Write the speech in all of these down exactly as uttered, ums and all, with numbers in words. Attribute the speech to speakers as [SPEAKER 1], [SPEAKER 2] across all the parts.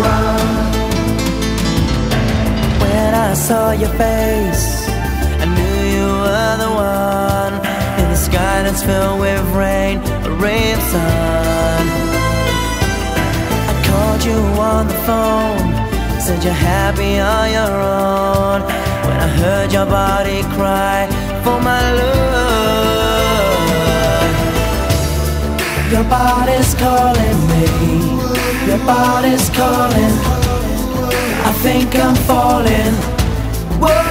[SPEAKER 1] run.
[SPEAKER 2] When I saw your face, I knew you were the one. In the sky that's filled with rain, a ray of sun. I called you on the phone, said you're happy on your own. When I heard your body cry for my love. Your body's calling me, your body's calling. I think I'm falling. Whoa.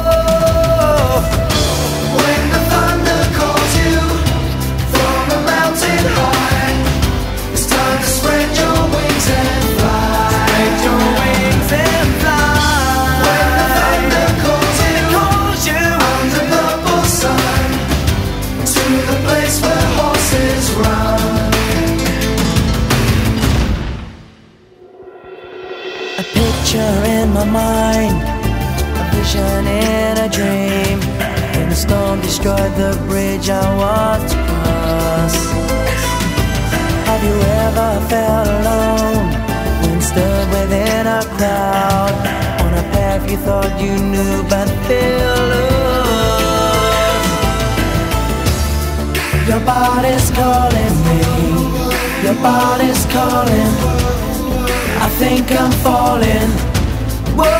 [SPEAKER 1] When the thunder calls you from a mountain high, it's time to spread your wings and fly.
[SPEAKER 2] Spread your wings and fly.
[SPEAKER 1] When the thunder calls you,
[SPEAKER 2] calls you
[SPEAKER 1] under purple sun, to the place where horses run.
[SPEAKER 2] A picture in my mind, a vision in a dream. When the storm destroyed the bridge I was to cross. Have you ever felt alone when stood within a crowd, on a path you thought you knew but feel lost? Your body's calling me, your body's calling. I think I'm falling. Whoa.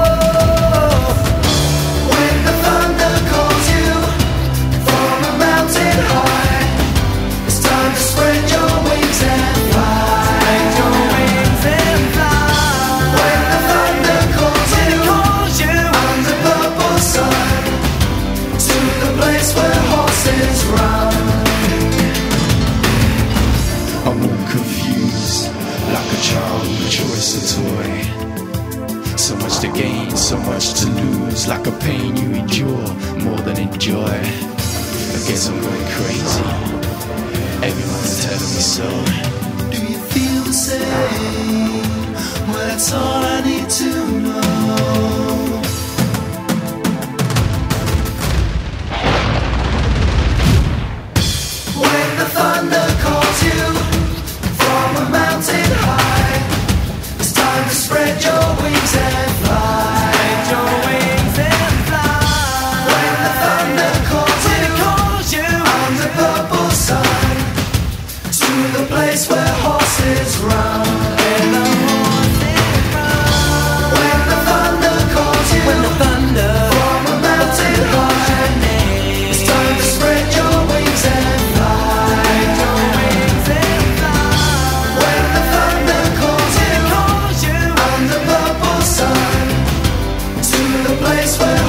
[SPEAKER 1] When the thunder calls you from a mountain high, it's time to spread your wings and fly.
[SPEAKER 2] Spread your wings and fly.
[SPEAKER 1] When the thunder calls you,
[SPEAKER 2] calls you
[SPEAKER 1] under purple sun, to the place where horses run.
[SPEAKER 3] I'm all confused, like a child with a choice of toy. So much to gain, so much to lose, like a pain you endure more than enjoy. I guess I'm going crazy, everyone's telling me so.
[SPEAKER 1] Do you feel the same? Well, that's all I need to know. When the thunder calls you from a mountain high, it's time to spread your wings and fly.
[SPEAKER 2] Spread your wings and fly.
[SPEAKER 1] When the thunder calls
[SPEAKER 2] When
[SPEAKER 1] you,
[SPEAKER 2] it calls you
[SPEAKER 1] under purple sun, to the place where horses run.
[SPEAKER 2] where the horses run.
[SPEAKER 1] When the thunder calls you
[SPEAKER 2] When the thunder
[SPEAKER 1] from a mountain
[SPEAKER 2] calls your
[SPEAKER 1] high,
[SPEAKER 2] name,
[SPEAKER 1] it's time to spread your wings and fly.
[SPEAKER 2] spread your wings and fly.
[SPEAKER 1] When the thunder calls you
[SPEAKER 2] Calls you
[SPEAKER 1] under purple sun, to the place where